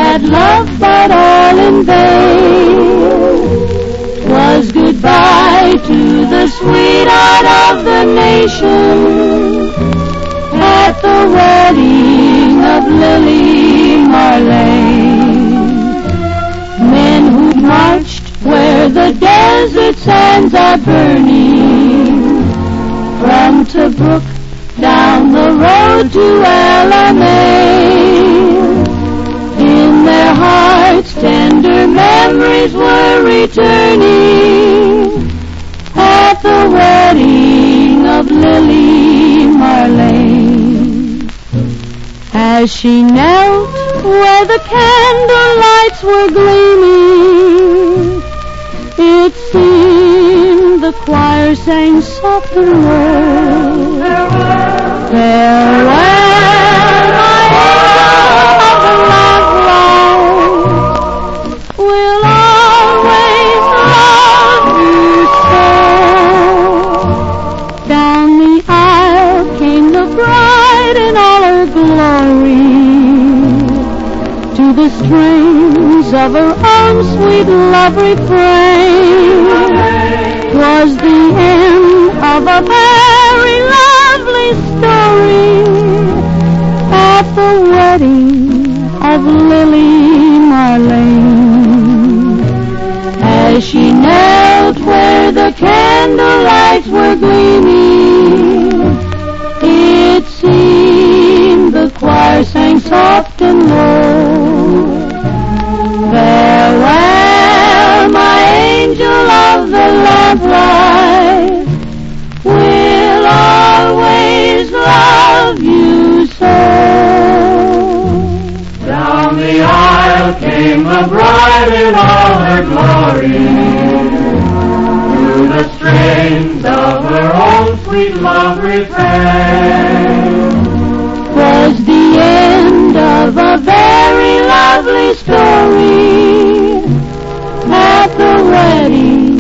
had loved, but all in vain. 'Twas goodbye to the sweetheart of the nation at the wedding of Lily Marlene. Men who marched where the desert sands are burning, from Tobruk down the road to Alamein. In their hearts tender memories were returning at the wedding of Lily Marlene. As she knelt where the candle lights were gleaming, it seemed the choir sang soft and low, farewell, my love of the lamplight, we'll always love you so. Down the aisle came the bride in all her glory, to the strings of her own sweet love refrain. 'Twas the end of a very lovely story at the wedding of Lily Marlene. As she knelt where the candlelights were gleaming, it seemed the choir sang soft and low, farewell, my angel of the lamplight, we'll always love you so. Down the aisle came the bride in all her glory, through the strains of her own sweet love refrain. 'Twas the end of a very lovely story at the wedding